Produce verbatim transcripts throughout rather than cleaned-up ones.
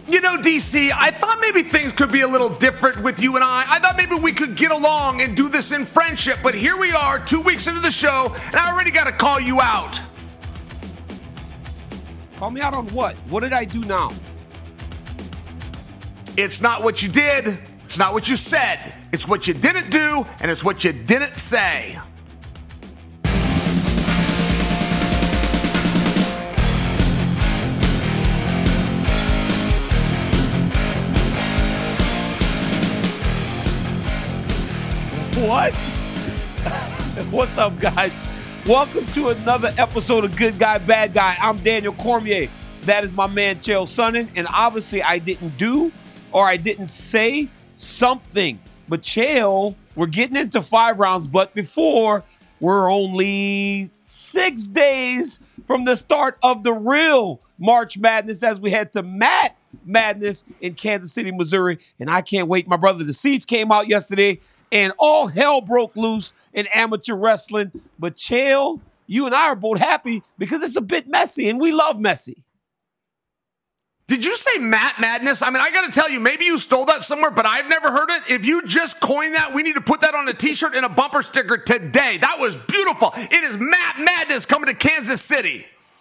You know, D C, I thought maybe things could be a little different with you and I. I thought maybe we could get along and do this in friendship, but here we are, two weeks into the show, and I already got to call you out. Call me out on what? What did I do now? It's not what you did, it's not what you said, it's what you didn't do, and it's what you didn't say. What? What's up, guys? Welcome to another episode of Good Guy, Bad Guy. I'm Daniel Cormier. That is my man, Chael Sonnen. And obviously, I didn't do or I didn't say something. But Chael, we're getting into five rounds. But before, we're only six days from the start of the real March Madness as we head to Matt Madness in Kansas City, Missouri. And I can't wait. My brother, the seats came out yesterday. And all hell broke loose in amateur wrestling. But Chael, you and I are both happy because it's a bit messy, and we love messy. Did you say Matt Madness? I mean, I got to tell you, maybe you stole that somewhere, but I've never heard it. If you just coined that, we need to put that on a t-shirt and a bumper sticker today. That was beautiful. It is Matt Madness coming to Kansas City.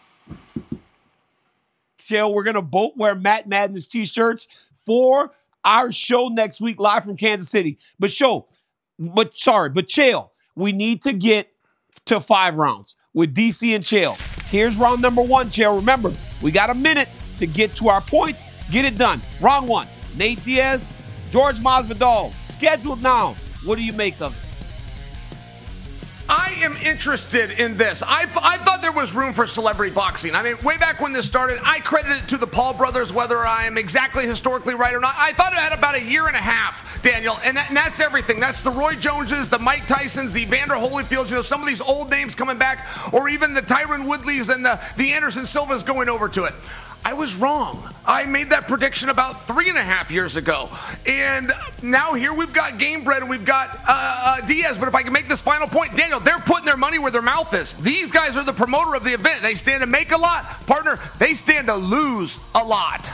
Chael, we're going to both wear Matt Madness t-shirts for our show next week, live from Kansas City. But show, but sorry, but Chael, we need to get to five rounds with D C and Chael. Here's round number one, Chael. Remember, we got a minute to get to our points. Get it done. Round one, Nate Diaz, George Masvidal, scheduled now. What do you make of it? I am interested in this. I, I thought there was room for celebrity boxing. I mean, way back when this started, I credited it to the Paul brothers, whether I am exactly historically right or not. I thought it had about a year and a half, Daniel, and, that, and that's everything. That's the Roy Joneses, the Mike Tysons, the Evander Holyfields, you know, some of these old names coming back, or even the Tyron Woodleys and the, the Anderson Silvas going over to it. I was wrong. I made that prediction about three and a half years ago. And now here we've got Gamebred and we've got uh, uh, Diaz. But if I can make this final point, Daniel, they're putting their money where their mouth is. These guys are the promoter of the event. They stand to make a lot. Partner, they stand to lose a lot.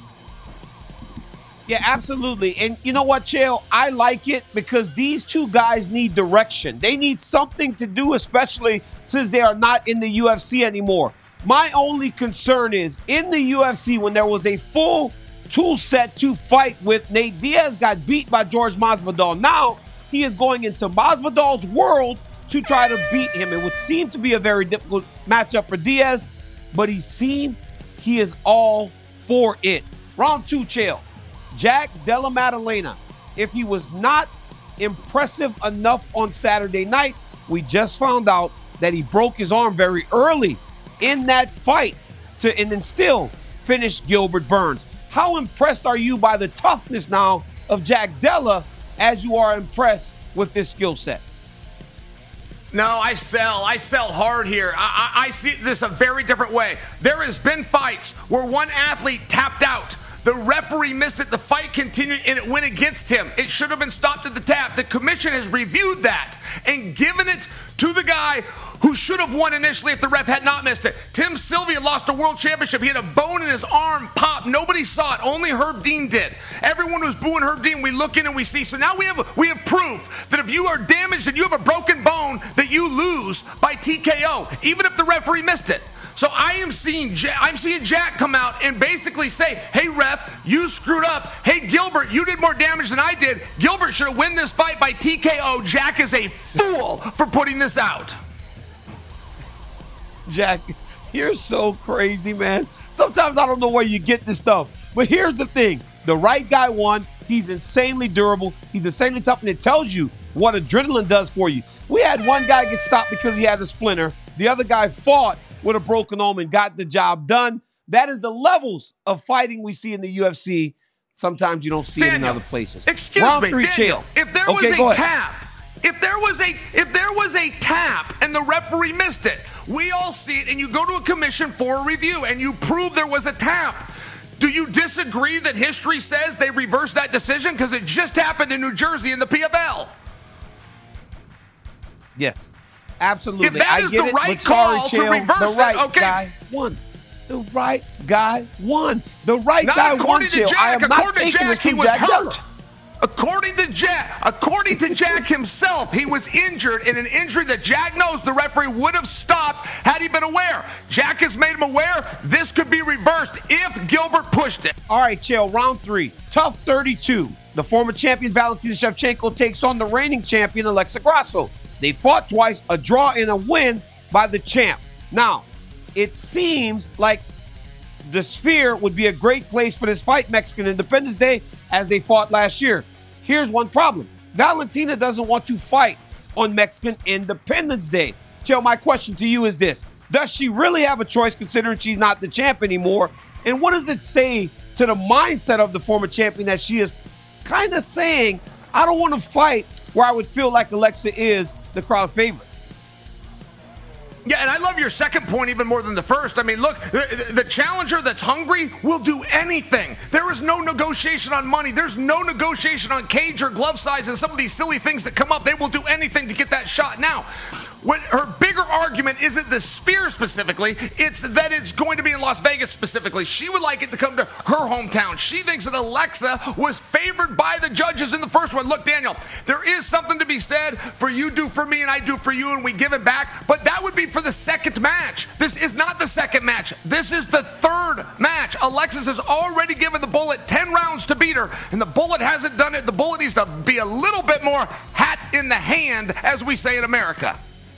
Yeah, absolutely. And you know what, Chael? I like it because these two guys need direction. They need something to do, especially since they are not in the U F C anymore. My only concern is, in the U F C, when there was a full tool set to fight with, Nate Diaz got beat by George Masvidal. Now, he is going into Masvidal's world to try to beat him. It would seem to be a very difficult matchup for Diaz, but he seemed he is all for it. Round two, Chael. Jack Della Maddalena. If he was not impressive enough on Saturday night, we just found out that he broke his arm very early in that fight to and then still finish Gilbert Burns. How impressed are you by the toughness now of Jack Della as you are impressed with this skill set? No, I sell. I sell hard here. I, I, I see this a very different way. There has been fights where one athlete tapped out. The referee missed it. The fight continued, and it went against him. It should have been stopped at the tap. The commission has reviewed that and given it to the guy who should have won initially if the ref had not missed it. Tim Sylvia lost a world championship. He had a bone in his arm pop. Nobody saw it. Only Herb Dean did. Everyone was booing Herb Dean. We look in and we see. So now we have we have proof that if you are damaged and you have a broken bone, that you lose by T K O, even if the referee missed it. So I am seeing Jack, I'm seeing Jack come out and basically say, hey, ref, you screwed up. Hey, Gilbert, you did more damage than I did. Gilbert should have won this fight by T K O. Jack is a fool for putting this out. Jack, you're so crazy, man. Sometimes I don't know where you get this stuff. But here's the thing. The right guy won. He's insanely durable. He's insanely tough, and it tells you what adrenaline does for you. We had one guy get stopped because he had a splinter. The other guy fought with a broken arm and got the job done. That is the levels of fighting we see in the U F C. Sometimes you don't see Daniel, it in other places. Excuse Round me, three, Daniel, Chael. if there okay, was a ahead. tap, if there was a if there was a tap and the referee missed it, we all see it, and you go to a commission for a review and you prove there was a tap. Do you disagree that history says they reversed that decision? Because it just happened in New Jersey in the P F L. Yes, absolutely. If that I is get the it, right but sorry, call to Chael, reverse the right it, okay. guy won. The the right guy won. The right not guy according won, to Chill. Jack. I am according not to taking Jack, this he from was Jack hurt. Geller. According to Jack, according to Jack himself, he was injured in an injury that Jack knows the referee would have stopped had he been aware. Jack has made him aware this could be reversed if Gilbert pushed it. All right, Chael, round three. Tough thirty-two. The former champion Valentina Shevchenko takes on the reigning champion Alexa Grasso. They fought twice, a draw and a win by the champ. Now, it seems like the Sphere would be a great place for this fight, Mexican Independence Day, as they fought last year. Here's one problem. Valentina doesn't want to fight on Mexican Independence Day. Chael, my question to you is this. Does she really have a choice considering she's not the champ anymore? And what does it say to the mindset of the former champion that she is kind of saying, I don't want to fight where I would feel like Alexa is the crowd favorite? Yeah, and I love your second point even more than the first. I mean, look, the, the challenger that's hungry will do anything. There is no negotiation on money. There's no negotiation on cage or glove size and some of these silly things that come up. They will do anything to get that shot. Now, what her bigger argument isn't the Spear specifically, it's that it's going to be in Las Vegas specifically. She would like it to come to her hometown. She thinks that Alexa was favored by the judges in the first one. Look, Daniel, there is something to be said for you do for me and I do for you and we give it back, but that would be for the second match. This is not the second match. This is the third match. Alexis has already given the Bullet ten rounds to beat her, and the Bullet hasn't done it. The Bullet needs to be a little bit more hat in the hand, as we say in America.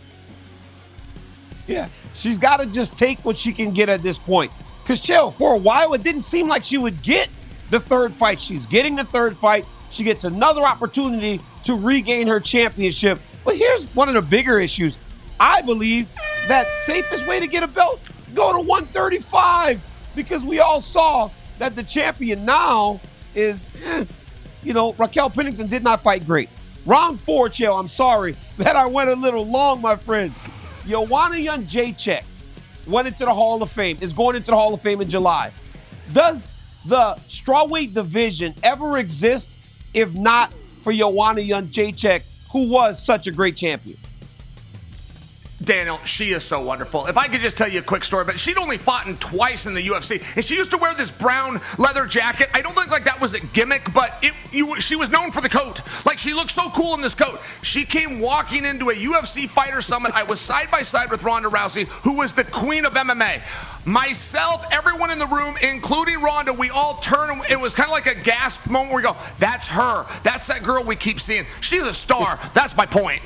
Yeah, she's got to just take what she can get at this point. Because, Chael, for a while, it didn't seem like she would get the third fight. She's getting the third fight. She gets another opportunity to regain her championship. But here's one of the bigger issues. I believe that safest way to get a belt, go to one thirty-five, because we all saw that the champion now is, eh, you know, Raquel Pennington did not fight great. Round four, Chael, I'm sorry that I went a little long, my friend. Joanna Jędrzejczyk went into the Hall of Fame, is going into the Hall of Fame in July. Does the strawweight division ever exist if not for Joanna Jędrzejczyk, who was such a great champion? Daniel, she is so wonderful. If I could just tell you a quick story, but she'd only fought in twice in the U F C, and she used to wear this brown leather jacket. I don't think like that was a gimmick, but it, you, she was known for the coat. Like, she looked so cool in this coat. She came walking into a U F C fighter summit. I was side by side with Ronda Rousey, who was the queen of M M A. Myself, everyone in the room, including Ronda, we all turned, and it was kind of like a gasp moment where we go, that's her. That's that girl we keep seeing. She's a star. That's my point.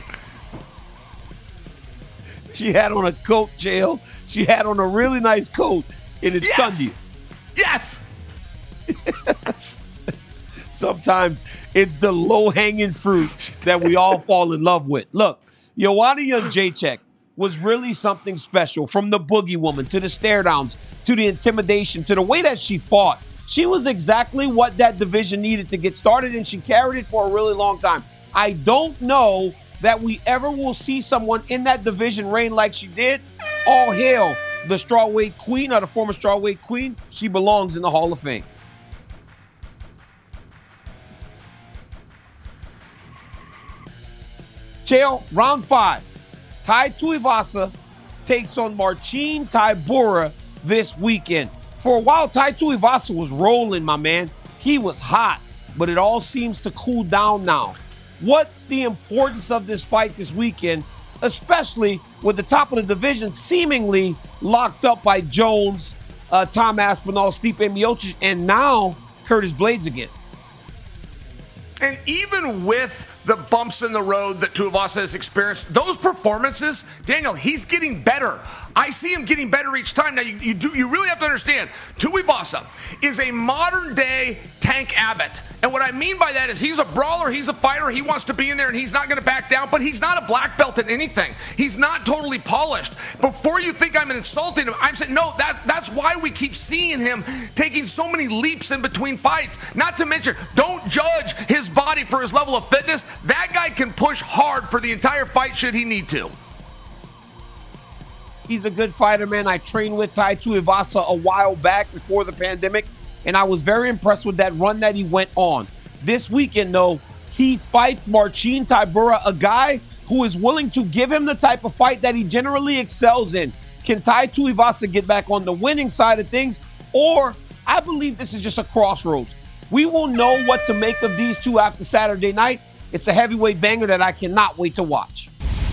She had on a coat, Chael. She had on a really nice coat, and it yes. stunned you. Yes. Sometimes it's the low-hanging fruit that we all fall in love with. Look, Joanna Jędrzejczyk was really something special. From the boogie woman to the stare downs to the intimidation to the way that she fought. She was exactly what that division needed to get started, and she carried it for a really long time. I don't know that we ever will see someone in that division reign like she did. All hail the strawweight queen, or the former strawweight queen. She belongs in the Hall of Fame. Chael, round five. Tai Tuivasa takes on Marcin Tybura this weekend. For a while, Tai Tuivasa was rolling, my man. He was hot, but it all seems to cool down now. What's the importance of this fight this weekend, especially with the top of the division seemingly locked up by Jones, uh, Tom Aspinall, Stipe Miocic, and now Curtis Blades again? And even with the bumps in the road that Tuivasa has experienced, those performances, Daniel, he's getting better. I see him getting better each time. Now, you, you do you really have to understand, Tuivasa is a modern-day Tank Abbott. And what I mean by that is he's a brawler, he's a fighter, he wants to be in there, and he's not going to back down, but he's not a black belt in anything. He's not totally polished. Before you think I'm insulting him, I'm saying, no, that, that's why we keep seeing him taking so many leaps in between fights. Not to mention, don't judge his body for his level of fitness. That guy can push hard for the entire fight should he need to. He's a good fighter, man. I trained with Tai Tuivasa a while back before the pandemic, and I was very impressed with that run that he went on. This weekend, though, he fights Marcin Tybura, a guy who is willing to give him the type of fight that he generally excels in. Can Tai Tuivasa get back on the winning side of things? Or I believe this is just a crossroads. We will know what to make of these two after Saturday night. It's a heavyweight banger that I cannot wait to watch.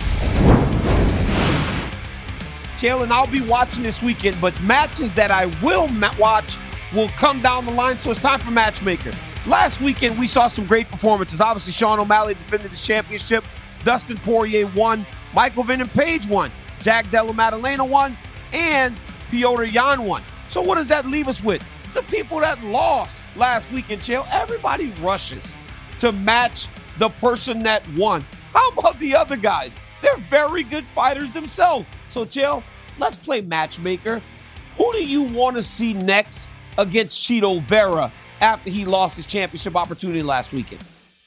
Chael, and I'll be watching this weekend, but matches that I will ma- watch will come down the line, so it's time for Matchmaker. Last weekend, we saw some great performances. Obviously, Sean O'Malley defended the championship. Dustin Poirier won. Michael Venom Page won. Jack Della Maddalena won. And Piotr Jan won. So what does that leave us with? The people that lost last weekend, Chael. Everybody rushes to match the person that won. How about the other guys? They're very good fighters themselves. So, Chael, let's play Matchmaker. Who do you want to see next against Chito Vera after he lost his championship opportunity last weekend?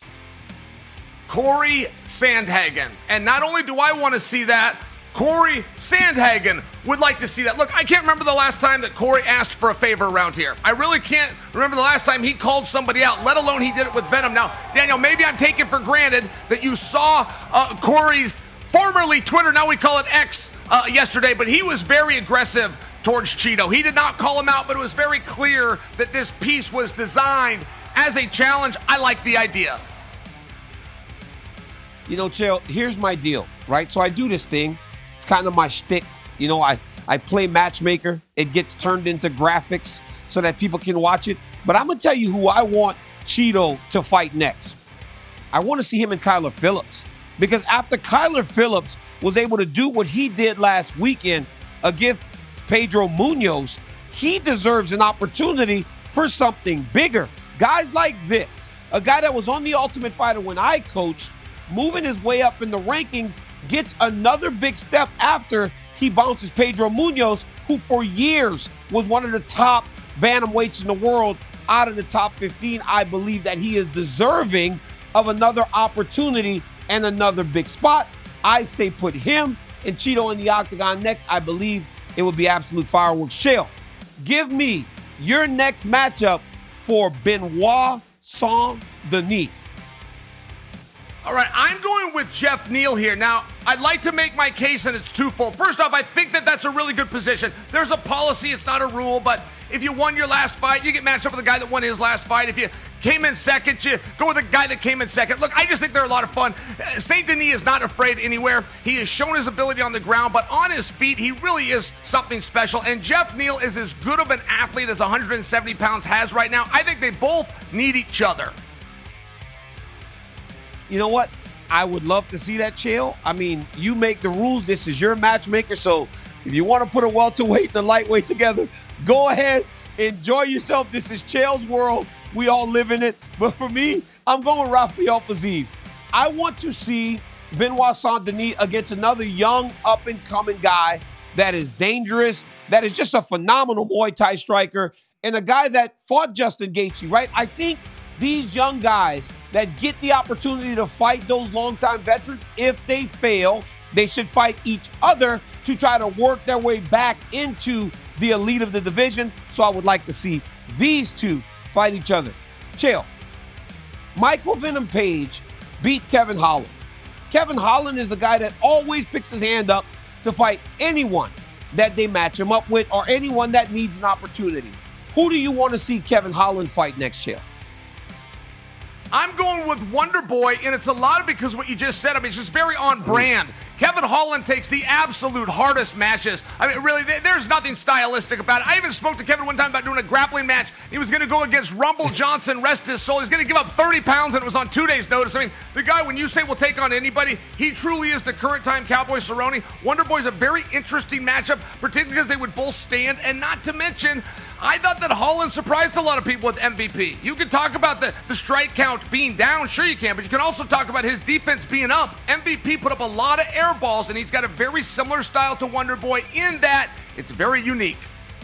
Corey Sandhagen. And not only do I want to see that, Corey Sandhagen would like to see that. Look, I can't remember the last time that Corey asked for a favor around here. I really can't remember the last time he called somebody out, let alone he did it with Venom. Now, Daniel, maybe I'm taking for granted that you saw uh, Corey's formerly Twitter, now we call it X, uh, yesterday, but he was very aggressive towards Chito. He did not call him out, but it was very clear that this piece was designed as a challenge. I like the idea. You know, Chael, here's my deal, right? So I do this thing. It's kind of my shtick. You know, I, I play Matchmaker. It gets turned into graphics so that people can watch it. But I'm going to tell you who I want Chito to fight next. I want to see him and Kyler Phillips. Because after Kyler Phillips was able to do what he did last weekend against Pedro Munoz, he deserves an opportunity for something bigger. Guys like this, a guy that was on The Ultimate Fighter when I coached, moving his way up in the rankings, gets another big step after he bounces Pedro Munoz, who for years was one of the top bantamweights in the world, out of the top fifteen. I believe that he is deserving of another opportunity and another big spot. I say put him and Chito in the octagon next. I believe it would be absolute fireworks. Chael, give me your next matchup for Benoit Saint-Denis. All right, I'm going with Jeff Neal here. Now, I'd like to make my case, and it's twofold. First off, I think that that's a really good position. There's a policy, it's not a rule, but if you won your last fight, you get matched up with the guy that won his last fight. If you came in second, you go with the guy that came in second. Look, I just think they're a lot of fun. Saint Denis is not afraid anywhere. He has shown his ability on the ground, but on his feet, he really is something special. And Jeff Neal is as good of an athlete as one hundred seventy pounds has right now. I think they both need each other. You know what? I would love to see that, Chael. I mean, you make the rules. This is your matchmaker. So if you want to put a welterweight and a lightweight together, go ahead. Enjoy yourself. This is Chael's world. We all live in it. But for me, I'm going with Rafael Fiziev. I want to see Benoit Saint-Denis against another young, up-and-coming guy that is dangerous, that is just a phenomenal Muay Thai striker, and a guy that fought Justin Gaethje, right? I think these young guys that get the opportunity to fight those longtime veterans, if they fail, they should fight each other to try to work their way back into the elite of the division. So I would like to see these two fight each other. Chael, Michael Venom Page beat Kevin Holland. Kevin Holland is a guy that always picks his hand up to fight anyone that they match him up with or anyone that needs an opportunity. Who do you want to see Kevin Holland fight next, Chael? I'm going with Wonder Boy, and it's a lot of because of what you just said. I mean, it's just very on brand. Kevin Holland takes the absolute hardest matches. I mean, really, there's nothing stylistic about it. I even spoke to Kevin one time about doing a grappling match. He was going to go against Rumble Johnson, rest his soul. He's going to give up thirty pounds, and it was on two days' notice. I mean, the guy, when you say will take on anybody, he truly is the current time Cowboy Cerrone. Wonder Boy's a very interesting matchup, particularly because they would both stand, and not to mention, I thought that Holland surprised a lot of people with M V P. You can talk about the, the strike count being down, sure you can, but you can also talk about his defense being up. M V P put up a lot of air balls, and he's got a very similar style to Wonder Boy in that it's very unique.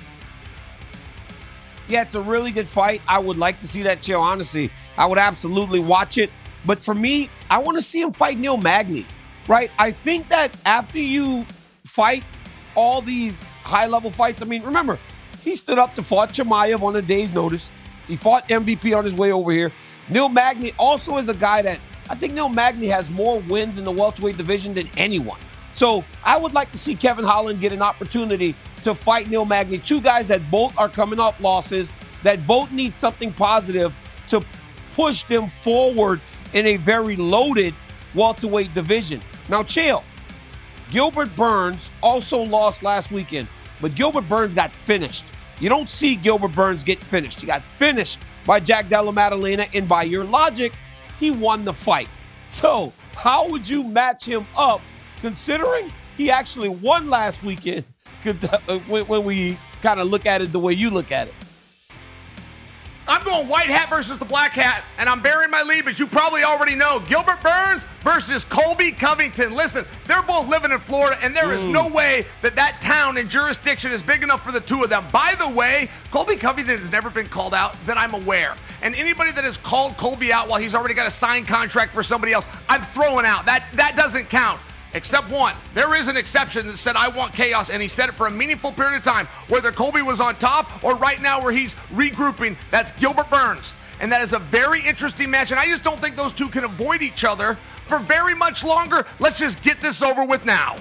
Yeah, it's a really good fight. I would like to see that, Chael, honestly. I would absolutely watch it. But for me, I want to see him fight Neil Magny, right? I think that after you fight all these high-level fights, I mean, remember, he stood up to fight Chimaev on a day's notice. He fought M V P on his way over here. Neil Magny also is a guy that, I think Neil Magny has more wins in the welterweight division than anyone. So I would like to see Kevin Holland get an opportunity to fight Neil Magny. Two guys that both are coming off losses, that both need something positive to push them forward in a very loaded welterweight division. Now, chill. Gilbert Burns also lost last weekend, but Gilbert Burns got finished. You don't see Gilbert Burns get finished. He got finished by Jack Della Maddalena, and by your logic, he won the fight. So how would you match him up, considering he actually won last weekend, when we kind of look at it the way you look at it? I'm going white hat versus the black hat, and I'm burying my lead, but you probably already know. Gilbert Burns versus Colby Covington. Listen, they're both living in Florida, and there is Mm. no way that that town and jurisdiction is big enough for the two of them. By the way, Colby Covington has never been called out that I'm aware. And anybody that has called Colby out while he's already got a signed contract for somebody else, I'm throwing out. That, that doesn't count. Except one. There is an exception that said, I want chaos, and he said it for a meaningful period of time, whether Colby was on top or right now where he's regrouping. That's Gilbert Burns. And that is a very interesting match, and I just don't think those two can avoid each other for very much longer. Let's just get this over with now.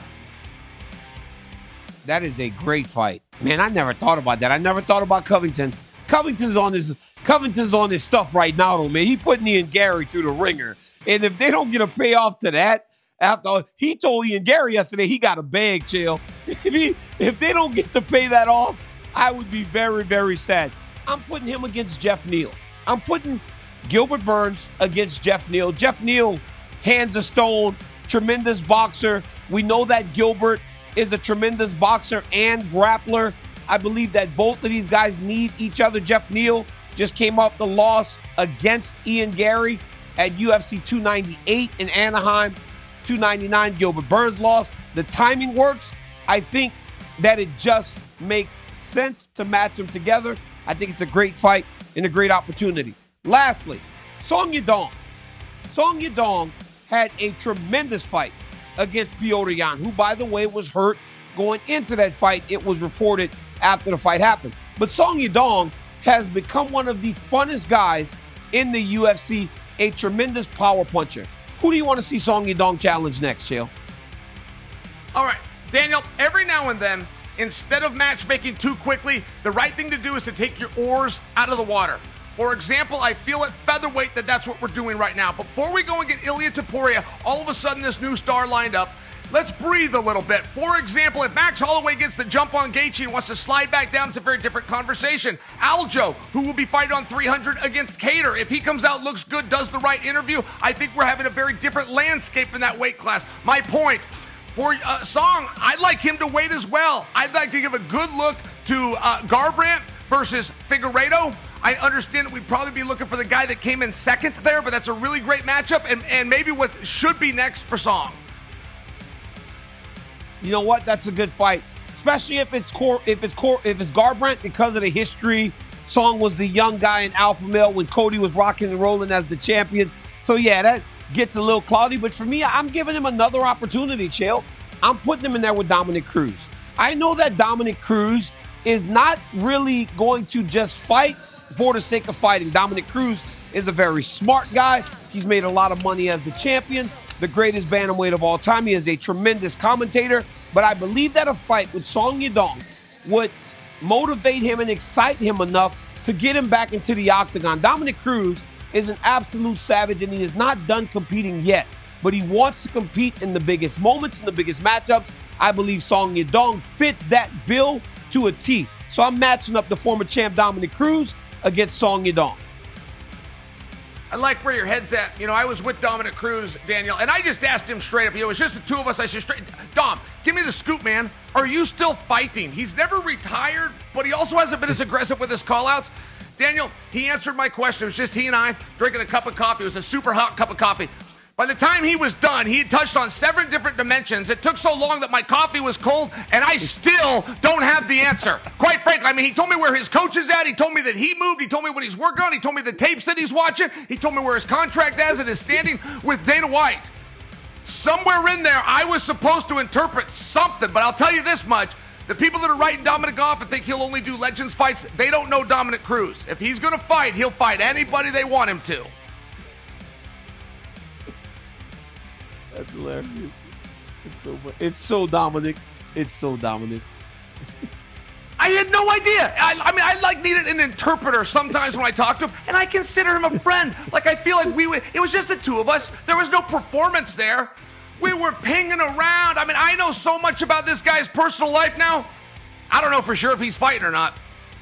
That is a great fight. Man, I never thought about that. I never thought about Covington. Covington's on his Covington's on his stuff right now, though, man. He put Ian Gary through the ringer. And if they don't get a payoff to that, after he told Ian Gary yesterday he got a bag, chill. If, he, if they don't get to pay that off, I would be very, very sad. I'm putting him against Jeff Neal. I'm putting Gilbert Burns against Jeff Neal. Jeff Neal, hands of stone, tremendous boxer. We know that Gilbert is a tremendous boxer and grappler. I believe that both of these guys need each other. Jeff Neal just came off the loss against Ian Gary at U F C two ninety-eight in Anaheim. two ninety-nine, Gilbert Burns lost. The timing works. I think that it just makes sense to match them together. I think it's a great fight and a great opportunity. Lastly, Song Yadong. Song Yadong had a tremendous fight against Petr Yan, who, by the way, was hurt going into that fight. It was reported after the fight happened. But Song Yadong has become one of the funnest guys in the U F C, a tremendous power puncher. Who do you want to see Song Yadong challenge next, Chael? All right, Daniel, every now and then, instead of matchmaking too quickly, the right thing to do is to take your oars out of the water. For example, I feel at featherweight that that's what we're doing right now. Before we go and get Ilia Topuria, all of a sudden this new star lined up, let's breathe a little bit. For example, if Max Holloway gets the jump on Gaethje and wants to slide back down, it's a very different conversation. Aljo, who will be fighting on three hundred against Kattar, if he comes out, looks good, does the right interview, I think we're having a very different landscape in that weight class. My point, for uh, Song, I'd like him to wait as well. I'd like to give a good look to uh, Garbrandt versus Figueiredo. I understand that we'd probably be looking for the guy that came in second there, but that's a really great matchup, and, and maybe what should be next for Song. You know what? That's a good fight, especially if it's core, if it's core, if it's Garbrandt, because of the history. Song was the young guy in Alpha Male when Cody was rocking and rolling as the champion. So yeah, that gets a little cloudy. But for me, I'm giving him another opportunity, Chael. I'm putting him in there with Dominic Cruz. I know that Dominic Cruz is not really going to just fight for the sake of fighting. Dominic Cruz is a very smart guy. He's made a lot of money as the champion, the greatest bantamweight of all time. He is a tremendous commentator, but I believe that a fight with Song Yadong would motivate him and excite him enough to get him back into the octagon. Dominic Cruz is an absolute savage, and he is not done competing yet, but he wants to compete in the biggest moments, in the biggest matchups. I believe Song Yadong fits that bill to a T. So I'm matching up the former champ Dominic Cruz against Song Yadong. I like where your head's at. You know, I was with Dominic Cruz, Daniel, and I just asked him straight up. You know, it was just the two of us. I said, straight, Dom, give me the scoop, man. Are you still fighting? He's never retired, but he also hasn't been as aggressive with his call-outs. Daniel, he answered my question. It was just he and I drinking a cup of coffee. It was a super hot cup of coffee. By the time he was done, he had touched on seven different dimensions. It took so long that my coffee was cold, and I still don't have the answer. Quite frankly, I mean, he told me where his coach is at. He told me that he moved. He told me what he's working on. He told me the tapes that he's watching. He told me where his contract is and his standing with Dana White. Somewhere in there, I was supposed to interpret something, but I'll tell you this much. The people that are writing Dominic off and think he'll only do Legends fights, they don't know Dominic Cruz. If he's going to fight, he'll fight anybody they want him to. That's hilarious. It's so, it's so Dominic. It's so Dominic. I had no idea. I, I mean, I like needed an interpreter sometimes when I talk to him, and I consider him a friend. Like I feel like we would. It was just the two of us. There was no performance there. We were pinging around. I mean, I know so much about this guy's personal life now. I don't know for sure if he's fighting or not.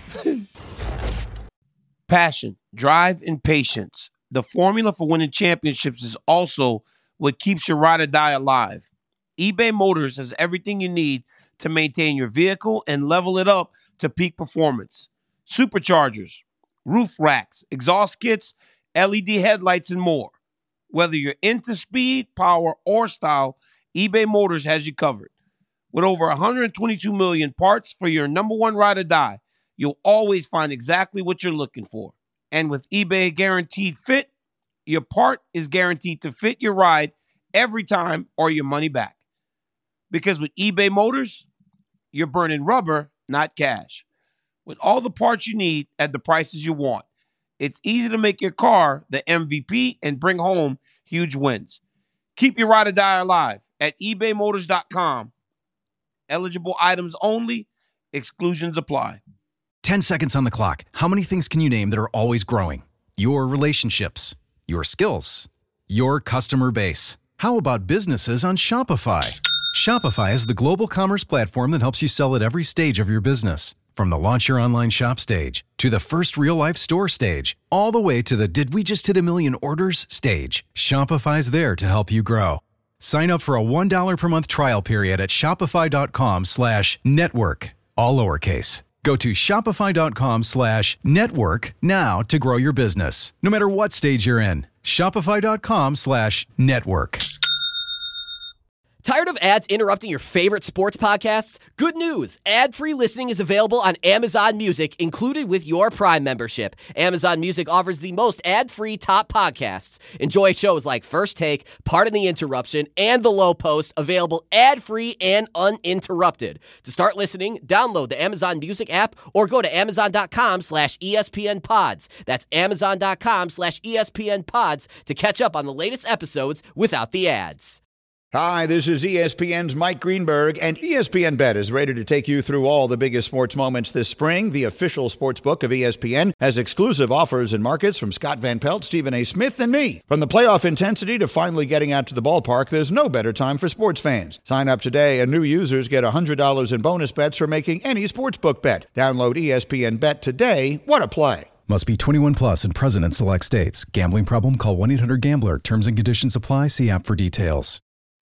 Passion, drive, and patience. The formula for winning championships is also what keeps your ride or die alive. eBay Motors has everything you need to maintain your vehicle and level it up to peak performance. Superchargers, roof racks, exhaust kits, L E D headlights, and more. Whether you're into speed, power, or style, eBay Motors has you covered. With over one hundred twenty-two million parts for your number one ride or die, you'll always find exactly what you're looking for. And with eBay Guaranteed Fit, your part is guaranteed to fit your ride every time or your money back. Because with eBay Motors, you're burning rubber, not cash. With all the parts you need at the prices you want, it's easy to make your car the M V P and bring home huge wins. Keep your ride or die alive at ebay motors dot com. Eligible items only. Exclusions apply. ten seconds on the clock. How many things can you name that are always growing? Your relationships, your skills, your customer base. How about businesses on Shopify? Shopify is the global commerce platform that helps you sell at every stage of your business. From the launch your online shop stage to the first real-life store stage, all the way to the did we just hit a million orders stage. Shopify's there to help you grow. Sign up for a one dollar per month trial period at shopify.com slash network, all lowercase. Go to shopify.com slash network now to grow your business, no matter what stage you're in. Shopify.com slash network. Tired of ads interrupting your favorite sports podcasts? Good news! Ad-free listening is available on Amazon Music, included with your Prime membership. Amazon Music offers the most ad-free top podcasts. Enjoy shows like First Take, Pardon the Interruption, and The Low Post, available ad-free and uninterrupted. To start listening, download the Amazon Music app or go to amazon.com slash ESPN pods. That's amazon.com slash ESPN pods to catch up on the latest episodes without the ads. Hi, this is E S P N's Mike Greenberg, and E S P N Bet is ready to take you through all the biggest sports moments this spring. The official sports book of E S P N has exclusive offers and markets from Scott Van Pelt, Stephen A. Smith, and me. From the playoff intensity to finally getting out to the ballpark, there's no better time for sports fans. Sign up today, and new users get one hundred dollars in bonus bets for making any sportsbook bet. Download E S P N Bet today. What a play. Must be twenty-one plus and present in select states. Gambling problem? Call one eight hundred gambler. Terms and conditions apply. See app for details.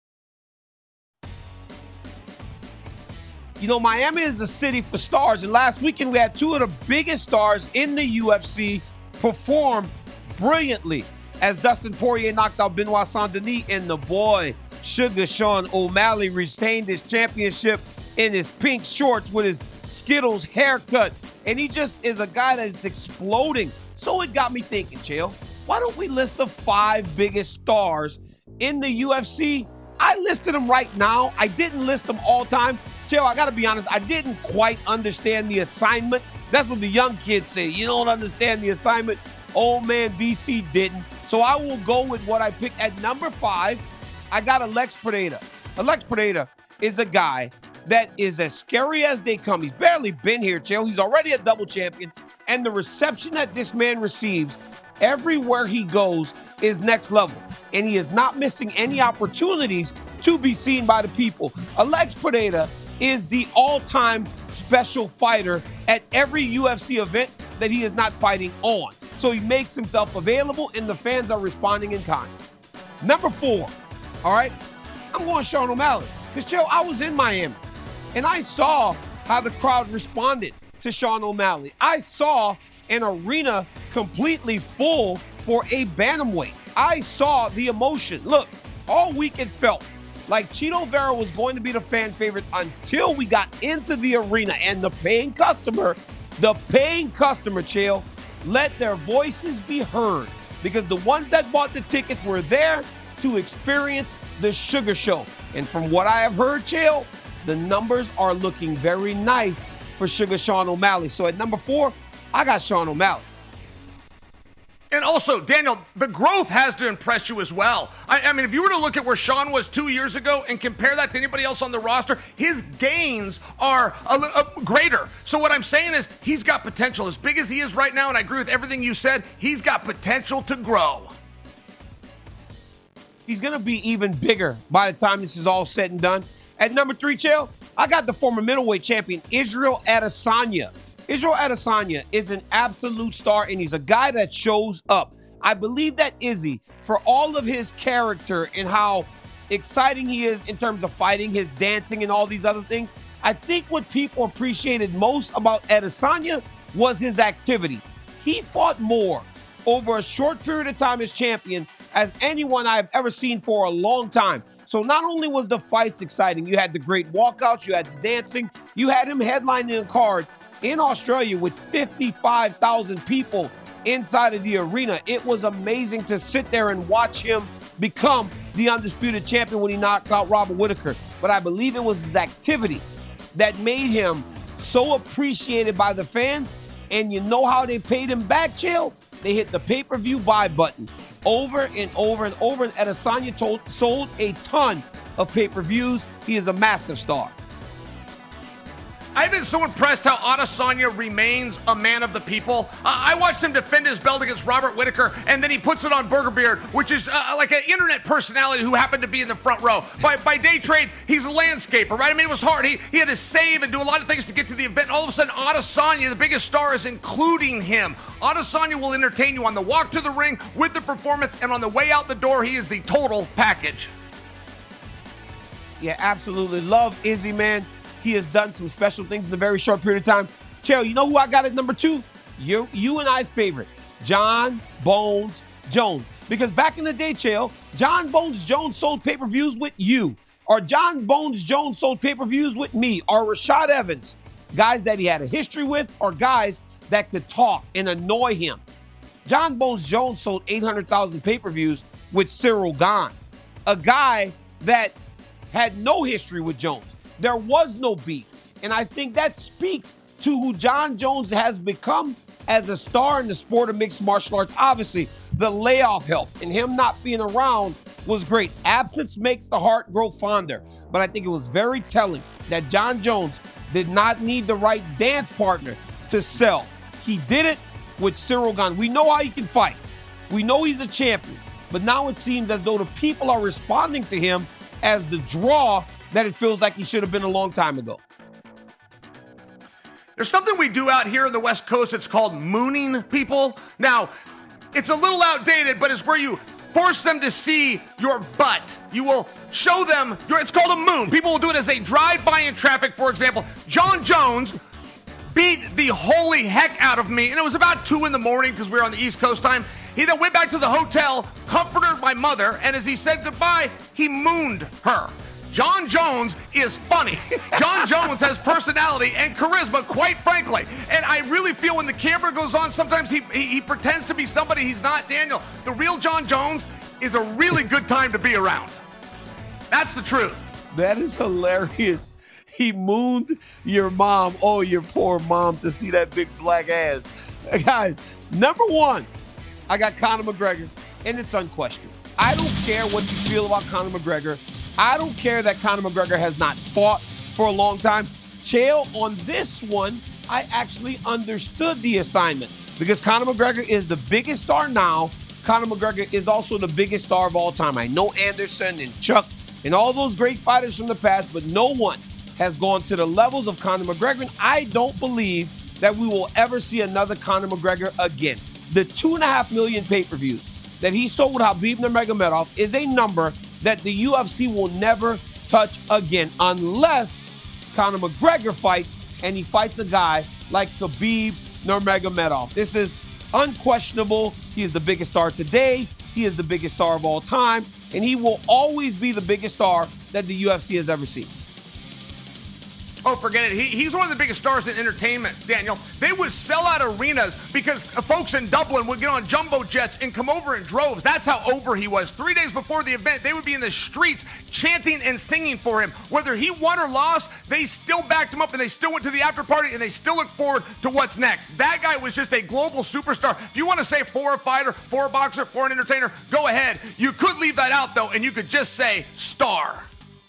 You know, Miami is a city for stars, and last weekend we had two of the biggest stars in the U F C perform brilliantly as Dustin Poirier knocked out Benoit Saint-Denis, and the boy, Sugar Sean O'Malley, retained his championship in his pink shorts with his Skittles haircut, and he just is a guy that is exploding. So it got me thinking, Chael, why don't we list the five biggest stars in the U F C? I listed them right now. I didn't list them all time. Chael, I got to be honest, I didn't quite understand the assignment. That's what the young kids say. You don't understand the assignment. Old man D C didn't. So I will go with what I picked. At number five, I got Alex Pereira. Alex Pereira is a guy that is as scary as they come. He's barely been here, Chael. He's already a double champion. And the reception that this man receives everywhere he goes is next level. And he is not missing any opportunities to be seen by the people. Alex Pereira is the all-time special fighter at every U F C event that he is not fighting on. So he makes himself available, and the fans are responding in kind. Number four, all right, I'm going Sean O'Malley. Because, Joe, I was in Miami, and I saw how the crowd responded to Sean O'Malley. I saw an arena completely full for a bantamweight. I saw the emotion. Look, all week it felt like Chito Vera was going to be the fan favorite until we got into the arena, and the paying customer, the paying customer, Chael, let their voices be heard, because the ones that bought the tickets were there to experience the Sugar Show. And from what I have heard, Chael, the numbers are looking very nice for Sugar Sean O'Malley. So at number four, I got Sean O'Malley. And also, Daniel, the growth has to impress you as well. I, I mean, if you were to look at where Sean was two years ago and compare that to anybody else on the roster, his gains are a, a, greater. So what I'm saying is he's got potential. As big as he is right now, and I agree with everything you said, he's got potential to grow. He's going to be even bigger by the time this is all said and done. At number three, Chael, I got the former middleweight champion, Israel Adesanya. Israel Adesanya is an absolute star, and he's a guy that shows up. I believe that Izzy, for all of his character and how exciting he is in terms of fighting, his dancing and all these other things, I think what people appreciated most about Adesanya was his activity. He fought more over a short period of time as champion as anyone I've ever seen for a long time. So not only was the fights exciting, you had the great walkouts, you had the dancing, you had him headlining a card in Australia with fifty-five thousand people inside of the arena. It was amazing to sit there and watch him become the undisputed champion when he knocked out Robert Whittaker. But I believe it was his activity that made him so appreciated by the fans. And you know how they paid him back, Chael? They hit the pay-per-view buy button over and over and over. And Adesanya told, sold a ton of pay-per-views. He is a massive star. I've been so impressed how Adesanya remains a man of the people. Uh, I watched him defend his belt against Robert Whittaker, and then he puts it on Burger Beard, which is uh, like an internet personality who happened to be in the front row. By by day trade, he's a landscaper, right? I mean, it was hard. He, he had to save and do a lot of things to get to the event. All of a sudden, Adesanya, the biggest star, is including him. Adesanya will entertain you on the walk to the ring with the performance, and on the way out the door, he is the total package. Yeah, absolutely. Love Izzy, man. He has done some special things in a very short period of time. Chael, you know who I got at number two? You, you and I's favorite, Jon Bones Jones. Because back in the day, Chael, Jon Bones Jones sold pay-per-views with you. Or Jon Bones Jones sold pay-per-views with me. Or Rashad Evans. Guys that he had a history with, or guys that could talk and annoy him. Jon Bones Jones sold eight hundred thousand pay-per-views with Cyril Gane. A guy that had no history with Jones. There was no beef. And I think that speaks to who Jon Jones has become as a star in the sport of mixed martial arts. Obviously, the layoff helped, and him not being around was great. Absence makes the heart grow fonder. But I think it was very telling that Jon Jones did not need the right dance partner to sell. He did it with Cyril Gane. We know how he can fight. We know he's a champion. But now it seems as though the people are responding to him as the draw that it feels like he should have been a long time ago. There's something we do out here in the West Coast. It's called mooning people. Now, it's a little outdated, but it's where you force them to see your butt. You will show them your, it's called a moon. People will do it as they drive by in traffic, for example. Jon Jones beat the holy heck out of me, and it was about two in the morning because we were on the East Coast time. He then went back to the hotel, comforted my mother, and as he said goodbye, he mooned her. Jon Jones is funny. Jon Jones has personality and charisma, quite frankly. And I really feel when the camera goes on, sometimes he, he, he pretends to be somebody he's not. Daniel, the real Jon Jones is a really good time to be around. That's the truth. That is hilarious. He mooned your mom. Oh, your poor mom, to see that big black ass. Guys, number one, I got Conor McGregor, and it's unquestioned. I don't care what you feel about Conor McGregor. I don't care that Conor McGregor has not fought for a long time. Chael, on this one, I actually understood the assignment because Conor McGregor is the biggest star now. Conor McGregor is also the biggest star of all time. I know Anderson and Chuck and all those great fighters from the past, but no one has gone to the levels of Conor McGregor, and I don't believe that we will ever see another Conor McGregor again. The two and a half million pay-per-views that he sold with Khabib Nurmagomedov is a number that the U F C will never touch again unless Conor McGregor fights and he fights a guy like Khabib Nurmagomedov. This is unquestionable. He is the biggest star today. He is the biggest star of all time, and he will always be the biggest star that the U F C has ever seen. Oh, forget it. He, he's one of the biggest stars in entertainment, Daniel. They would sell out arenas because folks in Dublin would get on jumbo jets and come over in droves. That's how over he was. Three days before the event, they would be in the streets chanting and singing for him. Whether he won or lost, they still backed him up, and they still went to the after party, and they still look forward to what's next. That guy was just a global superstar. If you want to say for a fighter, for a boxer, for an entertainer, go ahead. You could leave that out, though, and you could just say star.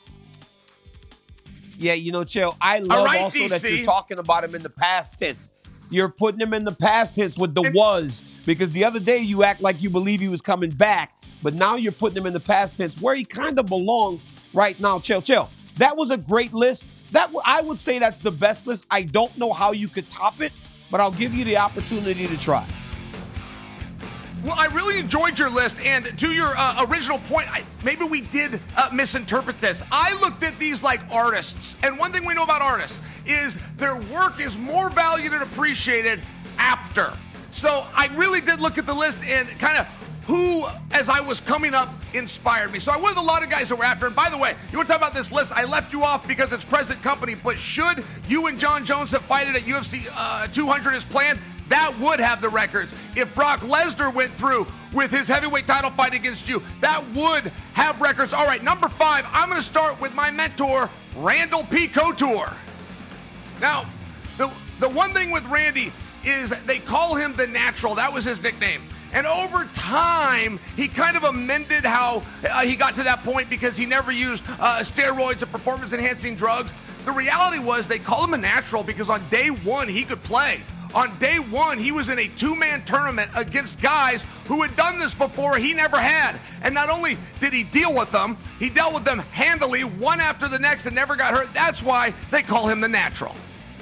Yeah, you know, Chael, I love right, also D C. that you're talking about him in the past tense. You're putting him in the past tense with the was, because the other day you act like you believe he was coming back, but now you're putting him in the past tense where he kind of belongs right now. Chael, Chael, that was a great list. That I would say that's the best list. I don't know how you could top it, but I'll give you the opportunity to try. Well, I really enjoyed your list, and to your uh, original point, I, maybe we did uh, misinterpret this. I looked at these like artists, and one thing we know about artists is their work is more valued and appreciated after. So I really did look at the list and kind of who, as I was coming up, inspired me. So I went with a lot of guys that were after. And by the way, you want to talk about this list? I left you off because it's present company, but should you and John Jones have fighted at U F C uh, two hundred as planned, that would have the records. If Brock Lesnar went through with his heavyweight title fight against you, that would have records. All right, number five, I'm going to start with my mentor, Randall P. Couture. Now, the, the one thing with Randy is they call him the Natural. That was his nickname. And over time, he kind of amended how uh, he got to that point because he never used uh, steroids or performance-enhancing drugs. The reality was they called him a natural because on day one, he could play. On day one, he was in a two-man tournament against guys who had done this before he never had. And not only did he deal with them, he dealt with them handily, one after the next, and never got hurt. That's why they call him the Natural.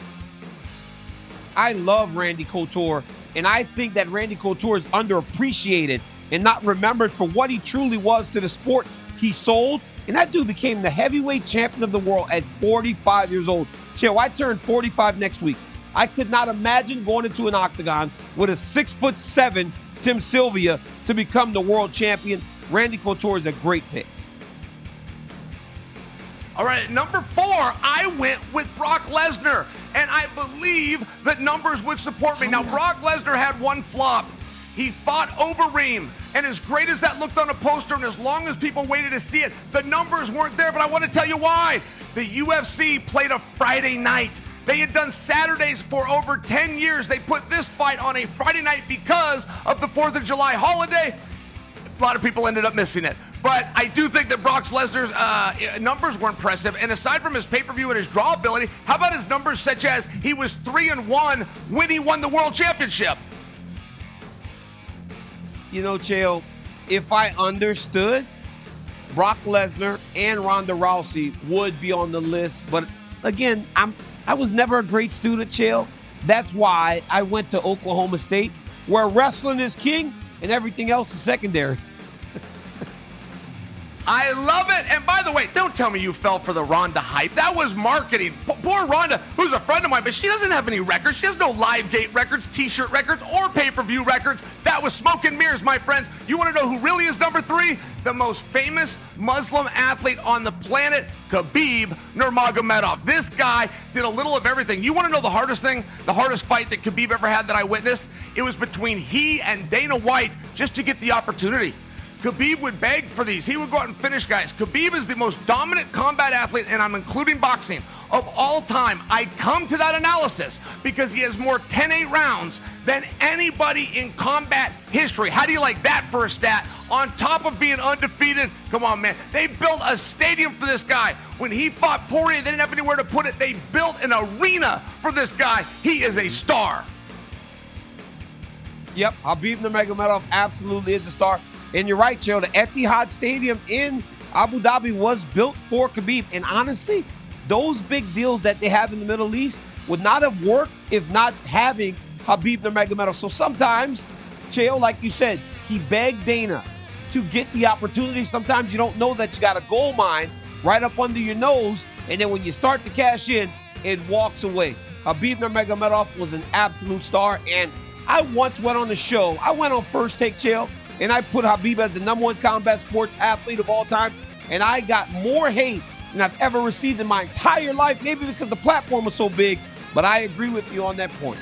I love Randy Couture, and I think that Randy Couture is underappreciated and not remembered for what he truly was to the sport he sold. And that dude became the heavyweight champion of the world at forty-five years old. Chill, I turned forty-five next week. I could not imagine going into an octagon with a six foot seven Tim Sylvia to become the world champion. Randy Couture is a great pick. All right, at number four, I went with Brock Lesnar, and I believe that numbers would support me. Now, Brock Lesnar had one flop. He fought Overeem, and as great as that looked on a poster, and as long as people waited to see it, the numbers weren't there, but I want to tell you why. The U F C played a Friday night. They had done Saturdays for over ten years. They put this fight on a Friday night because of the fourth of July holiday. A lot of people ended up missing it. But I do think that Brock Lesnar's uh, numbers were impressive. And aside from his pay-per-view and his draw ability, how about his numbers such as he was three and one when he won the world championship? You know, Chael, if I understood, Brock Lesnar and Ronda Rousey would be on the list. But again, I'm I was never a great student, Chael. That's why I went to Oklahoma State, where wrestling is king and everything else is secondary. I love it. And by the way, don't tell me you fell for the Ronda hype. That was marketing. P- poor Ronda, who's a friend of mine, but she doesn't have any records. She has no live gate records, t-shirt records, or pay-per-view records. That was smoke and mirrors, my friends. You want to know who really is number three? The most famous Muslim athlete on the planet, Khabib Nurmagomedov. This guy did a little of everything. You want to know the hardest thing, the hardest fight that Khabib ever had that I witnessed? It was between he and Dana White just to get the opportunity. Khabib would beg for these. He would go out and finish guys. Khabib is the most dominant combat athlete, and I'm including boxing, of all time. I come to that analysis because he has more ten eight rounds than anybody in combat history. How do you like that for a stat? On top of being undefeated, come on, man. They built a stadium for this guy. When he fought Poirier, they didn't have anywhere to put it. They built an arena for this guy. He is a star. Yep, Khabib Nurmagomedov absolutely is a star. And you're right, Joe. The Etihad Stadium in Abu Dhabi was built for Khabib. And honestly, those big deals that they have in the Middle East would not have worked if not having Khabib Nurmagomedov. So sometimes, Chael, like you said, he begged Dana to get the opportunity. Sometimes you don't know that you got a gold mine right up under your nose. And then when you start to cash in, it walks away. Khabib Nurmagomedov was an absolute star. And I once went on the show. I went on First Take, Chael. And I put Khabib as the number one combat sports athlete of all time. And I got more hate than I've ever received in my entire life, maybe because the platform was so big, but I agree with you on that point.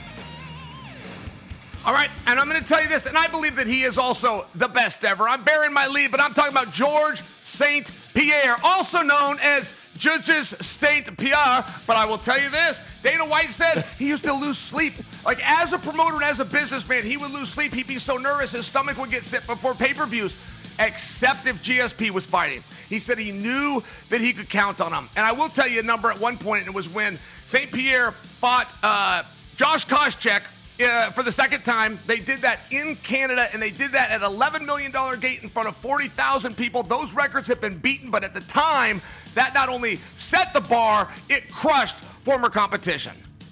All right, and I'm going to tell you this, and I believe that he is also the best ever. I'm bearing my lead, but I'm talking about Georges Saint-Pierre, also known as Georges Saint-Pierre. But I will tell you this, Dana White said he used to lose sleep. Like, as a promoter and as a businessman, he would lose sleep. He'd be so nervous, his stomach would get sick before pay-per-views, except if G S P was fighting. He said he knew that he could count on him. And I will tell you a number at one point, and it was when Saint-Pierre fought uh, Josh Koscheck, Uh, for the second time. They did that in Canada, and they did that at eleven million dollars gate in front of forty thousand people. Those records have been beaten, but at the time, that not only set the bar, it crushed former competition.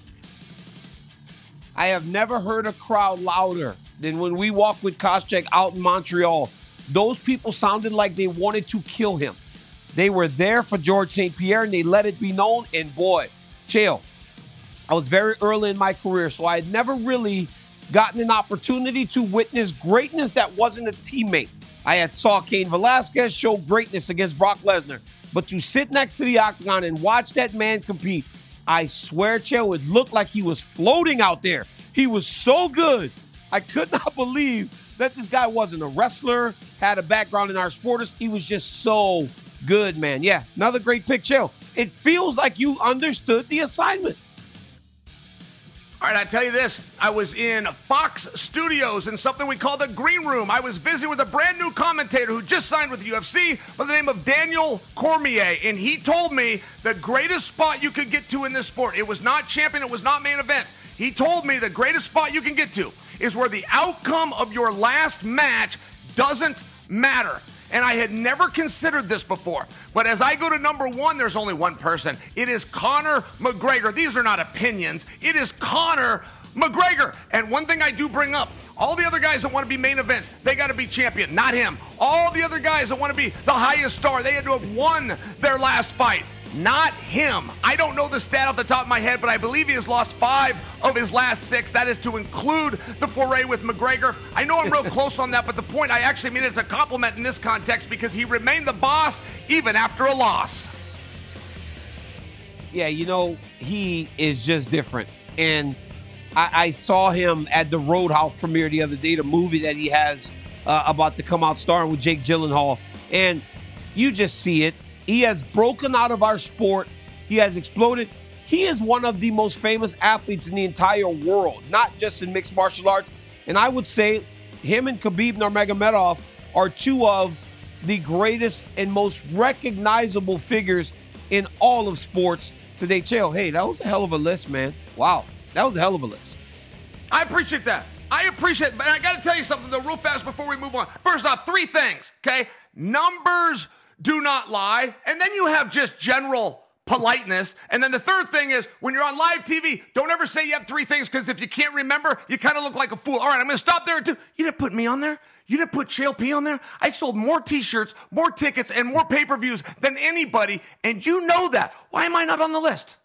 I have never heard a crowd louder than when we walked with Koscheck out in Montreal. Those people sounded like they wanted to kill him. They were there for Georges Saint-Pierre, and they let it be known, and boy, chill. I was very early in my career, so I had never really gotten an opportunity to witness greatness that wasn't a teammate. I had saw Cain Velasquez show greatness against Brock Lesnar, but to sit next to the octagon and watch that man compete, I swear, Chael, it looked like he was floating out there. He was so good. I could not believe that this guy wasn't a wrestler, had a background in our sports. He was just so good, man. Yeah, another great pick, Chael. It feels like you understood the assignment. All right, I tell you this, I was in Fox Studios in something we call the Green Room. I was visiting with a brand new commentator who just signed with the U F C by the name of Daniel Cormier, and he told me the greatest spot you could get to in this sport, it was not champion, it was not main event. He told me the greatest spot you can get to is where the outcome of your last match doesn't matter. And I had never considered this before. But as I go to number one, there's only one person. It is Conor McGregor. These are not opinions. It is Conor McGregor. And one thing I do bring up, all the other guys that want to be main events, they got to be champion, not him. All the other guys that want to be the highest star, they had to have won their last fight. Not him. I don't know the stat off the top of my head, but I believe he has lost five of his last six. That is to include the foray with McGregor. I know I'm real close on that, but the point I actually mean it as a compliment in this context because he remained the boss even after a loss. Yeah, you know, he is just different. And I, I saw him at the Roadhouse premiere the other day, the movie that he has uh, about to come out starring with Jake Gyllenhaal. And you just see it. He has broken out of our sport. He has exploded. He is one of the most famous athletes in the entire world, not just in mixed martial arts. And I would say him and Khabib Nurmagomedov are two of the greatest and most recognizable figures in all of sports today. Chael, hey, that was a hell of a list, man. Wow, that was a hell of a list. I appreciate that. I appreciate it. But I got to tell you something, though, real fast before we move on. First off, three things, okay? Numbers do not lie. And then you have just general politeness. And then the third thing is when you're on live T V, don't ever say you have three things because if you can't remember, you kind of look like a fool. All right, I'm going to stop there. Too. You didn't put me on there. You didn't put Chael P on there. I sold more T-shirts, more tickets, and more pay-per-views than anybody. And you know that. Why am I not on the list?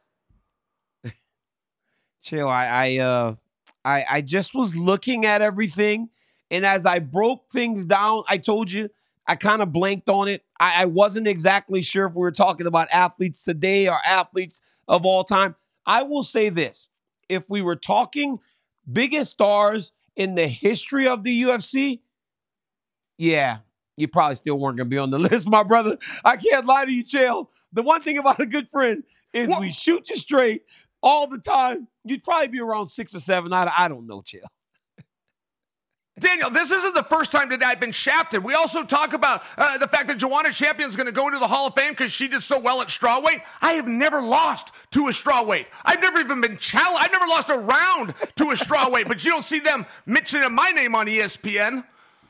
Chael, I, I, uh, I, I just was looking at everything. And as I broke things down, I told you, I kind of blanked on it. I, I wasn't exactly sure if we were talking about athletes today or athletes of all time. I will say this. If we were talking biggest stars in the history of the U F C, yeah, you probably still weren't going to be on the list, my brother. I can't lie to you, Chael. The one thing about a good friend is what? We shoot you straight all the time. You'd probably be around six or seven. I, I don't know, Chael. Daniel, this isn't the first time today I've been shafted. We also talk about uh, the fact that Joanna Champion's going to go into the Hall of Fame because she did so well at strawweight. I have never lost to a strawweight. I've never even been challenged. I've never lost a round to a strawweight, but you don't see them mentioning my name on E S P N.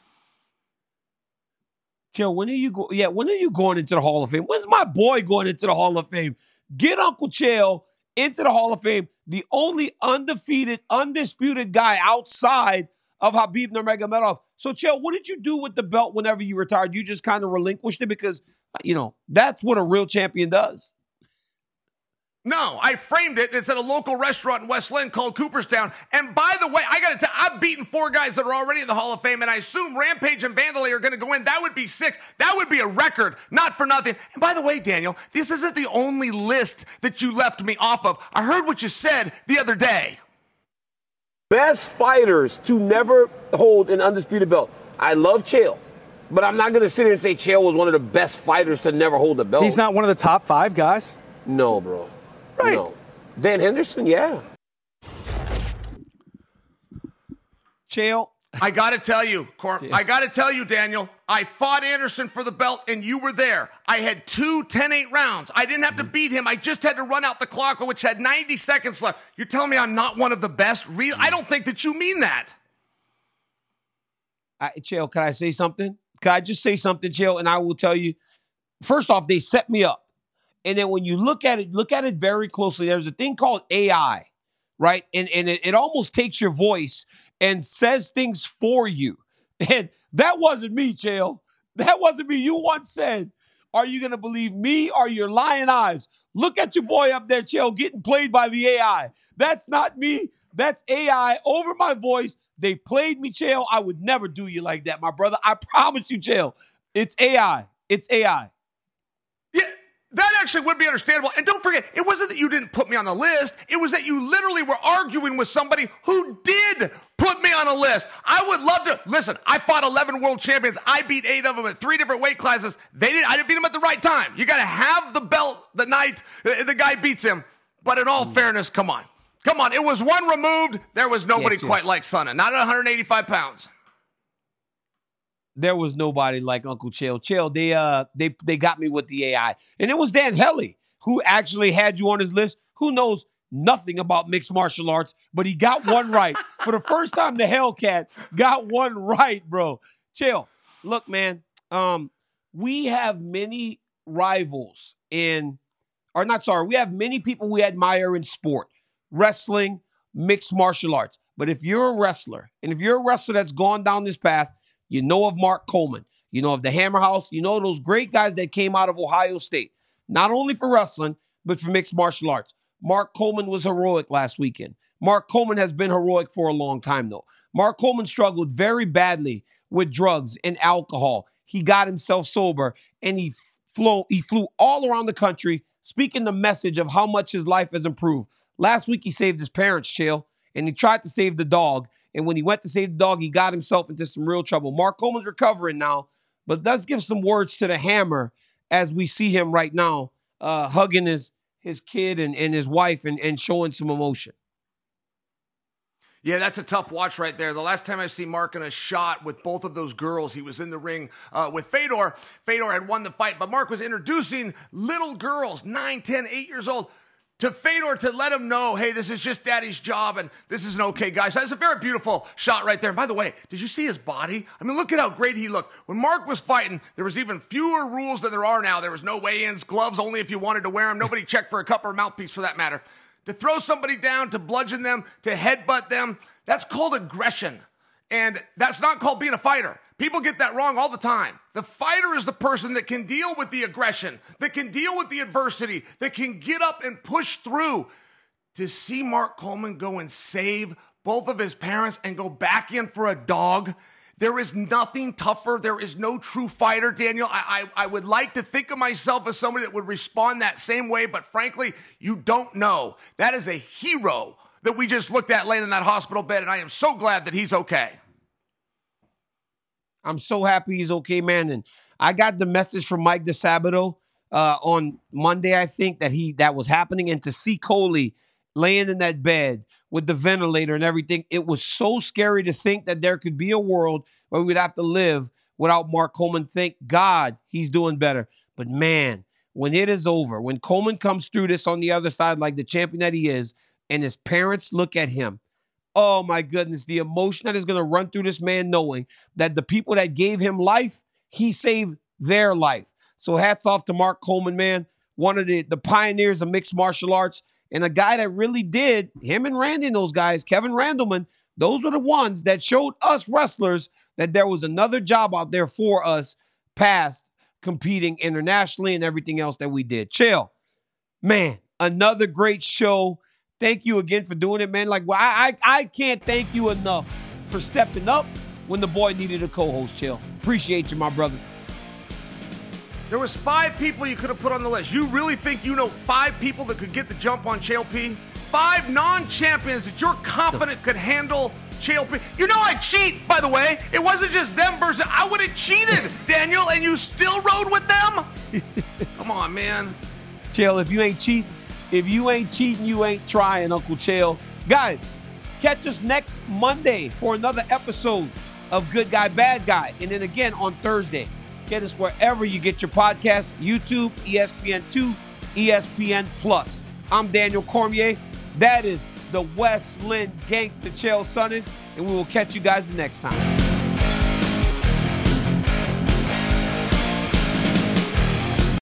Joe, when are you go- Yeah, when are you going into the Hall of Fame? When's my boy going into the Hall of Fame? Get Uncle Chael into the Hall of Fame. The only undefeated, undisputed guy outside of Khabib Nurmagomedov. So, Chael, what did you do with the belt whenever you retired? You just kind of relinquished it because, you know, that's what a real champion does. No, I framed it. It's at a local restaurant in West Lynn called Cooperstown. And by the way, I got to tell you, I've beaten four guys that are already in the Hall of Fame, and I assume Rampage and Vanderlei are going to go in. That would be six. That would be a record, not for nothing. And by the way, Daniel, this isn't the only list that you left me off of. I heard what you said the other day. Best fighters to never hold an undisputed belt. I love Chael, but I'm not going to sit here and say Chael was one of the best fighters to never hold a belt. He's not one of the top five guys? No, bro. Right. No. Dan Henderson, yeah. Chael. I got to tell you, Corp, I got to tell you, Daniel, I fought Anderson for the belt, and you were there. I had two ten eight rounds. I didn't have to beat him. I just had to run out the clock, which had ninety seconds left. You're telling me I'm not one of the best? Real? I don't think that you mean that. I, Chael, can I say something? Can I just say something, Chael? And I will tell you, first off, they set me up. And then when you look at it, look at it very closely. There's a thing called A I, right? And, and it, it almost takes your voice and says things for you. And that wasn't me, Chael. That wasn't me. You once said, are you going to believe me or your lying eyes? Look at your boy up there, Chael, getting played by the A I. That's not me. That's A I over my voice. They played me, Chael. I would never do you like that, my brother. I promise you, Chael. It's A I. It's A I. Yeah. That actually would be understandable. And don't forget, it wasn't that you didn't put me on the list. It was that you literally were arguing with somebody who did put me on a list. I would love to. Listen, I fought eleven world champions. I beat eight of them at three different weight classes. They didn't. I didn't beat them at the right time. You got to have the belt the night the guy beats him. But in all mm. fairness, come on. Come on. It was one removed. There was nobody yes, quite yes. like Sonna. Not at one hundred eighty-five pounds. There was nobody like Uncle Chael. Chael, they uh they they got me with the A I. And it was Dan Hellie who actually had you on his list. Who knows nothing about mixed martial arts, but he got one right. For the first time, the Hellcat got one right, bro. Chael, look, man, um, we have many rivals in, or not sorry, we have many people we admire in sport, wrestling, mixed martial arts. But if you're a wrestler, and if you're a wrestler that's gone down this path, you know of Mark Coleman. You know of the Hammer House. You know those great guys that came out of Ohio State. Not only for wrestling, but for mixed martial arts. Mark Coleman was heroic last weekend. Mark Coleman has been heroic for a long time, though. Mark Coleman struggled very badly with drugs and alcohol. He got himself sober, and he flew, he flew all around the country speaking the message of how much his life has improved. Last week, he saved his parents, Chael, and he tried to save the dog. And when he went to save the dog, he got himself into some real trouble. Mark Coleman's recovering now, but let's give some words to the Hammer as we see him right now uh, hugging his his kid and, and his wife and, and showing some emotion. Yeah, that's a tough watch right there. The last time I've seen Mark in a shot with both of those girls, he was in the ring uh, with Fedor. Fedor had won the fight, but Mark was introducing little girls, nine, ten, eight years old, to Fedor to let him know, hey, this is just daddy's job and this is an okay guy. So that's a very beautiful shot right there. And by the way, did you see his body? I mean, look at how great he looked. When Mark was fighting, there was even fewer rules than there are now. There was no weigh-ins, gloves only if you wanted to wear them. Nobody checked for a cup or a mouthpiece for that matter. To throw somebody down, to bludgeon them, to headbutt them, that's called aggression. And that's not called being a fighter. People get that wrong all the time. The fighter is the person that can deal with the aggression, that can deal with the adversity, that can get up and push through. To see Mark Coleman go and save both of his parents and go back in for a dog, there is nothing tougher. There is no true fighter, Daniel. I, I, I would like to think of myself as somebody that would respond that same way, but frankly, you don't know. That is a hero that we just looked at laying in that hospital bed, and I am so glad that he's okay. I'm so happy he's okay, man. And I got the message from Mike DeSabato uh, on Monday, I think, that he that was happening. And to see Coley laying in that bed with the ventilator and everything, it was so scary to think that there could be a world where we'd have to live without Mark Coleman. Thank God he's doing better. But, man, when it is over, when Coleman comes through this on the other side like the champion that he is, and his parents look at him, oh, my goodness, the emotion that is going to run through this man knowing that the people that gave him life, he saved their life. So hats off to Mark Coleman, man, one of the, the pioneers of mixed martial arts and a guy that really did, him and Randy and those guys, Kevin Randleman, those were the ones that showed us wrestlers that there was another job out there for us past competing internationally and everything else that we did. Chael, man, Another great show. Thank you again for doing it, man. Like, well, I, I I can't thank you enough for stepping up when the boy needed a co-host, Chill. Appreciate you, my brother. There was five people you could have put on the list. You really think you know five people that could get the jump on Chael P? Five non-champions that you're confident could handle Chael P? You know I cheat, by the way. It wasn't just them versus... I would have cheated, Daniel, and you still rode with them? Come on, man. Chael, if you ain't cheating, if you ain't cheating, you ain't trying, Uncle Chael. Guys, catch us next Monday for another episode of Good Guy, Bad Guy. And then again on Thursday. Get us wherever you get your podcasts, YouTube, E S P N two, E S P N Plus. I'm Daniel Cormier. That is the West Lynn Gangsta Chael Sonnen, and we will catch you guys the next time.